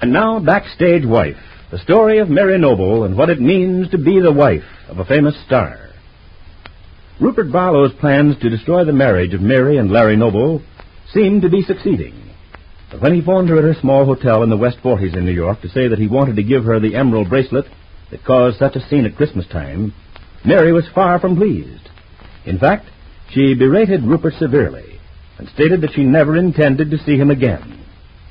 And now, Backstage Wife, the story of Mary Noble and what it means to be the wife of a famous star. Rupert Barlow's plans to destroy the marriage of Mary and Larry Noble seemed to be succeeding. But when he phoned her at her small hotel in the West Forties in New York to say that he wanted to give her the emerald bracelet that caused such a scene at Christmas time, Mary was far from pleased. In fact, she berated Rupert severely and stated that she never intended to see him again.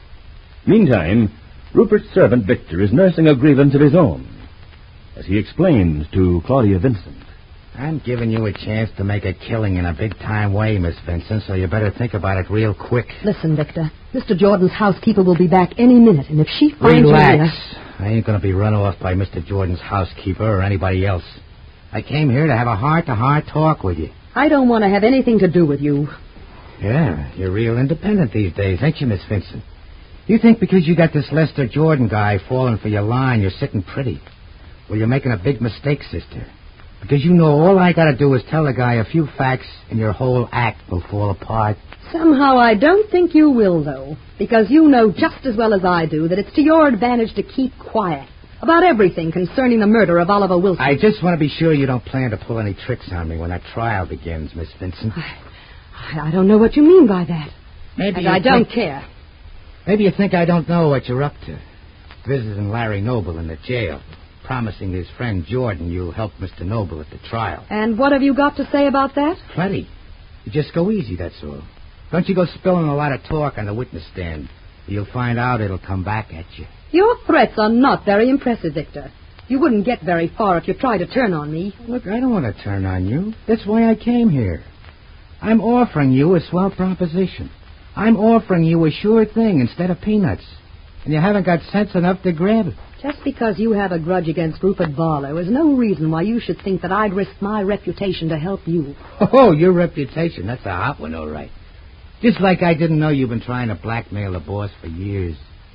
Meantime, Rupert's servant Victor is nursing a grievance of his own, as he explains to Claudia Vincent. I'm giving you a chance to make a killing in a big-time way, Miss Vincent, so you better think about it real quick. Listen, Victor, Mr. Jordan's housekeeper will be back any minute, and if she finds Relax. I ain't going to be run off by Mr. Jordan's housekeeper or anybody else. I came here to have a heart-to-heart talk with you. I don't want to have anything to do with you. Yeah, you're real independent these days, ain't you, Miss Vincent? You think because you got this Lester Jordan guy falling for your line, you're sitting pretty. Well, you're making a big mistake, sister. Because you know all I got to do is tell the guy a few facts and your whole act will fall apart. Somehow I don't think you will, though, because you know just as well as I do that it's to your advantage to keep quiet about everything concerning the murder of Oliver Wilson. I just want to be sure you don't plan to pull any tricks on me when that trial begins, Miss Vincent. I don't know what you mean by that. Maybe I don't care. Maybe you think I don't know what you're up to. Visiting Larry Noble in the jail. Promising his friend Jordan you'll help Mr. Noble at the trial. And what have you got to say about that? Plenty. You just go easy, that's all. Don't you go spilling a lot of talk on the witness stand. You'll find out it'll come back at you. Your threats are not very impressive, Victor. You wouldn't get very far if you tried to turn on me. Look, I don't want to turn on you. That's why I came here. I'm offering you a swell proposition. I'm offering you a sure thing instead of peanuts. And you haven't got sense enough to grab it. Just because you have a grudge against Rupert Barlow is no reason why you should think that I'd risk my reputation to help you. Oh, your reputation. That's a hot one, all right. Just like I didn't know you've been trying to blackmail the boss for years.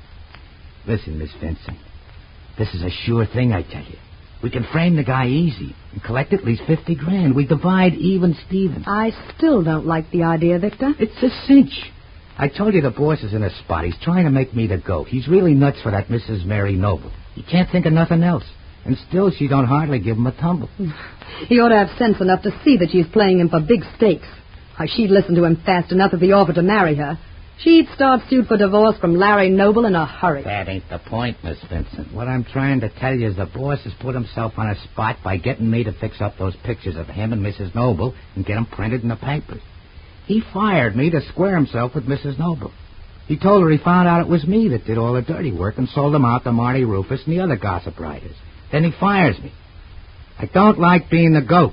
Listen, Miss Vincent. This is a sure thing, I tell you. We can frame the guy easy and collect at least $50,000. We divide even Steven. I still don't like the idea, Victor. It's a cinch. I told you the boss is in a spot. He's trying to make me the goat. He's really nuts for that Mrs. Mary Noble. He can't think of nothing else. And still, she don't hardly give him a tumble. He ought to have sense enough to see that she's playing him for big stakes. Why, she'd listen to him fast enough if he offered to marry her. She'd start suit for divorce from Larry Noble in a hurry. That ain't the point, Miss Vincent. What I'm trying to tell you is the boss has put himself on a spot by getting me to fix up those pictures of him and Mrs. Noble and get them printed in the papers. He fired me to square himself with Mrs. Noble. He told her he found out it was me that did all the dirty work and sold them out to Marty Rufus and the other gossip writers. Then he fires me. I don't like being the goat.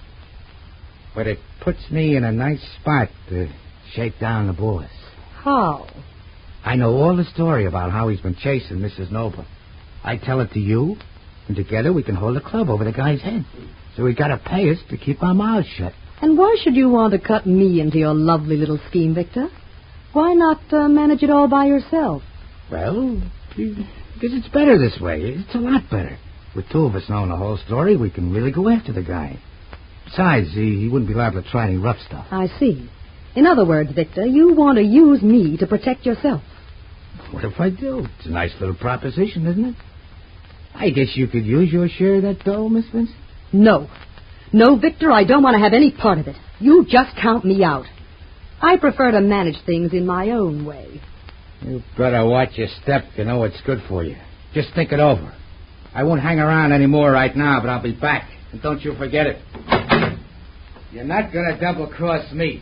But it puts me in a nice spot to shake down the boss. How? I know all the story about how he's been chasing Mrs. Noble. I tell it to you, and together we can hold a club over the guy's head. So he got to pay us to keep our mouths shut. And why should you want to cut me into your lovely little scheme, Victor? Why not manage it all by yourself? Well, because it's better this way. It's a lot better. With two of us knowing the whole story, we can really go after the guy. Besides, he wouldn't be liable to try any rough stuff. I see. In other words, Victor, you want to use me to protect yourself. What if I do? It's a nice little proposition, isn't it? I guess you could use your share of that dough, Miss Vincent? No. No, Victor, I don't want to have any part of it. You just count me out. I prefer to manage things in my own way. You better watch your step to know what's good for you. Just think it over. I won't hang around anymore right now, but I'll be back. And don't you forget it. You're not going to double-cross me.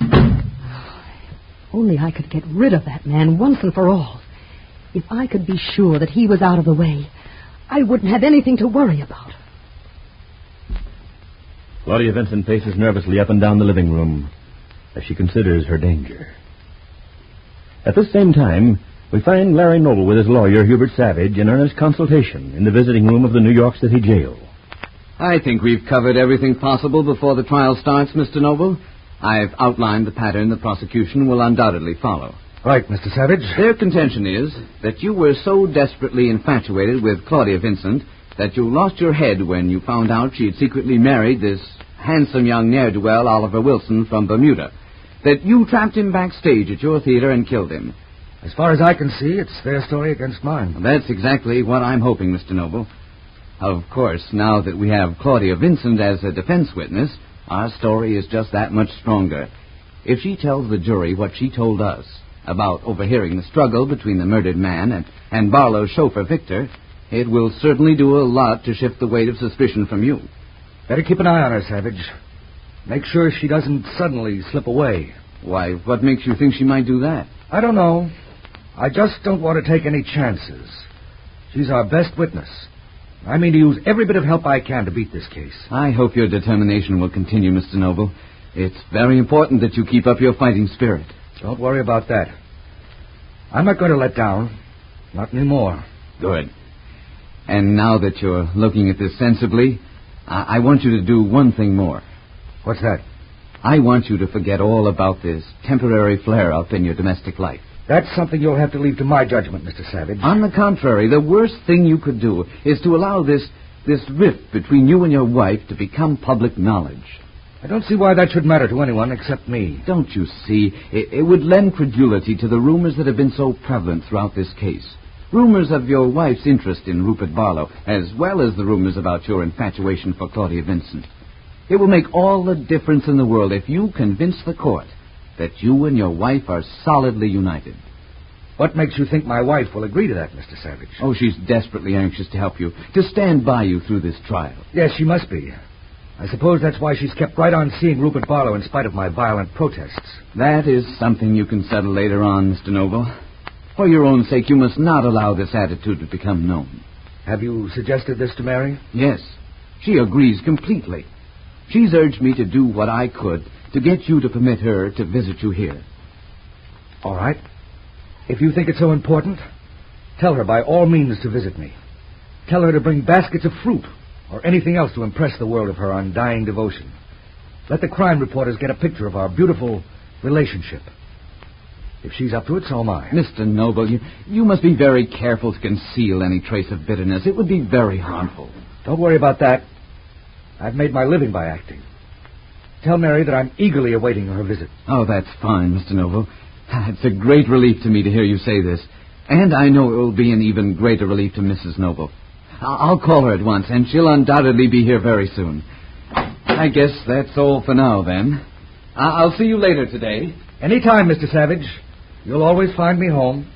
Only I could get rid of that man once and for all. If I could be sure that he was out of the way, I wouldn't have anything to worry about. Claudia Vincent paces nervously up and down the living room as she considers her danger. At this same time, we find Larry Noble with his lawyer, Hubert Savage, in earnest consultation in the visiting room of the New York City jail. I think we've covered everything possible before the trial starts, Mr. Noble. I've outlined the pattern the prosecution will undoubtedly follow. Right, Mr. Savage. Their contention is that you were so desperately infatuated with Claudia Vincent that you lost your head when you found out she had secretly married this handsome young ne'er-do-well, Oliver Wilson, from Bermuda, that you trapped him backstage at your theater and killed him, As far as I can see, it's their story against mine. That's exactly what I'm hoping, Mr. Noble. Of course, now that we have Claudia Vincent as a defense witness, our story is just that much stronger. If she tells the jury what she told us about overhearing the struggle between the murdered man and Barlow's chauffeur, Victor, it will certainly do a lot to shift the weight of suspicion from you. Better keep an eye on her, Savage. Make sure she doesn't suddenly slip away. Why, what makes you think she might do that? I don't know. I just don't want to take any chances. She's our best witness. I mean to use every bit of help I can to beat this case. I hope your determination will continue, Mr. Noble. It's very important that you keep up your fighting spirit. Don't worry about that. I'm not going to let down. Not anymore. Good. And now that you're looking at this sensibly, I want you to do one thing more. What's that? I want you to forget all about this temporary flare-up in your domestic life. That's something you'll have to leave to my judgment, Mr. Savage. On the contrary, the worst thing you could do is to allow this rift between you and your wife to become public knowledge. I don't see why that should matter to anyone except me. Don't you see? It would lend credulity to the rumors that have been so prevalent throughout this case. Rumors of your wife's interest in Rupert Barlow, as well as the rumors about your infatuation for Claudia Vincent. It will make all the difference in the world if you convince the court that you and your wife are solidly united. What makes you think my wife will agree to that, Mr. Savage? Oh, she's desperately anxious to help you, to stand by you through this trial. Yes, she must be. I suppose that's why she's kept right on seeing Rupert Barlow in spite of my violent protests. That is something you can settle later on, Mr. Noble. For your own sake, you must not allow this attitude to become known. Have you suggested this to Mary? Yes. She agrees completely. She's urged me to do what I could to get you to permit her to visit you here. All right. If you think it's so important, tell her by all means to visit me. Tell her to bring baskets of fruit or anything else to impress the world of her undying devotion. Let the crime reporters get a picture of our beautiful relationship. If she's up to it, so am I. Mr. Noble, you must be very careful to conceal any trace of bitterness. It would be very harmful. Don't worry about that. I've made my living by acting. Tell Mary that I'm eagerly awaiting her visit. Oh, that's fine, Mr. Noble. It's a great relief to me to hear you say this. And I know it will be an even greater relief to Mrs. Noble. I'll call her at once, and she'll undoubtedly be here very soon. I guess that's all for now, then. I'll see you later today. Anytime, Mr. Savage. You'll always find me home.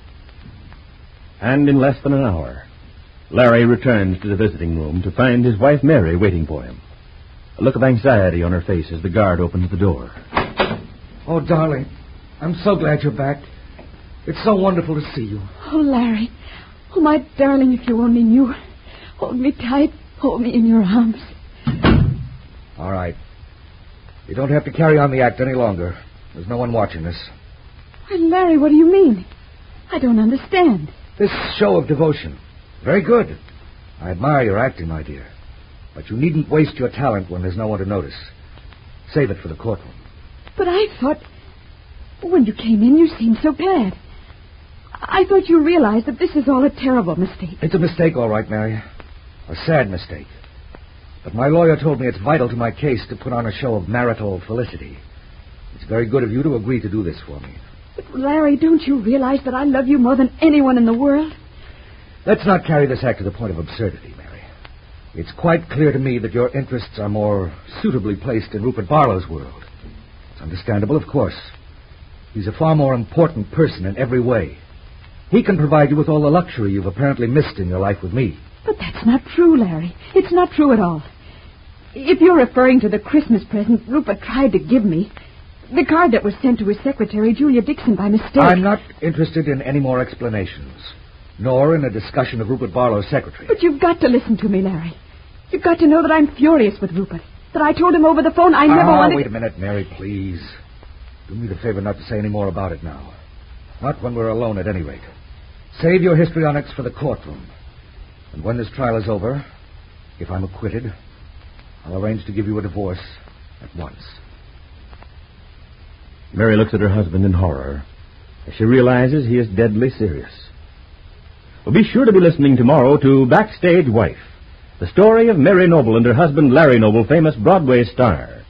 And in less than an hour, Larry returns to the visiting room to find his wife Mary waiting for him. A look of anxiety on her face as the guard opens the door. Oh, darling, I'm so glad you're back. It's so wonderful to see you. Oh, Larry. Oh, my darling, if you only knew. Hold me tight. Hold me in your arms. All right. You don't have to carry on the act any longer. There's no one watching us. Why, Larry, what do you mean? I don't understand. This show of devotion. Very good. I admire your acting, my dear. But you needn't waste your talent when there's no one to notice. Save it for the courtroom. But I thought... When you came in, you seemed so glad. I thought you realized that this is all a terrible mistake. It's a mistake, all right, Mary. A sad mistake. But my lawyer told me it's vital to my case to put on a show of marital felicity. It's very good of you to agree to do this for me. But, Larry, don't you realize that I love you more than anyone in the world? Let's not carry this act to the point of absurdity, Mary. It's quite clear to me that your interests are more suitably placed in Rupert Barlow's world. It's understandable, of course. He's a far more important person in every way. He can provide you with all the luxury you've apparently missed in your life with me. But that's not true, Larry. It's not true at all. If you're referring to the Christmas present Rupert tried to give me, the card that was sent to his secretary, Julia Dixon, by mistake... I'm not interested in any more explanations, nor in a discussion of Rupert Barlow's secretary. But you've got to listen to me, Larry. You've got to know that I'm furious with Rupert, that I told him over the phone I never wanted... Wait a minute, Mary, please. Do me the favor not to say any more about it now. Not when we're alone, at any rate. Save your histrionics for the courtroom. And when this trial is over, if I'm acquitted, I'll arrange to give you a divorce at once. Mary looks at her husband in horror as she realizes he is deadly serious. Well, be sure to be listening tomorrow to Backstage Wife, the story of Mary Noble and her husband Larry Noble, famous Broadway star.